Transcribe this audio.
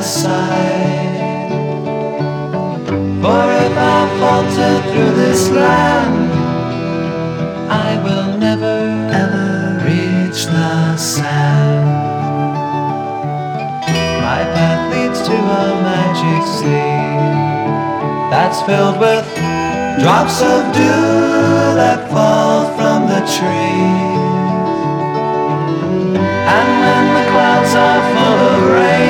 side. For if I falter through this land, I will never ever reach the sand. My path leads to a magic sea that's filled with drops of dew.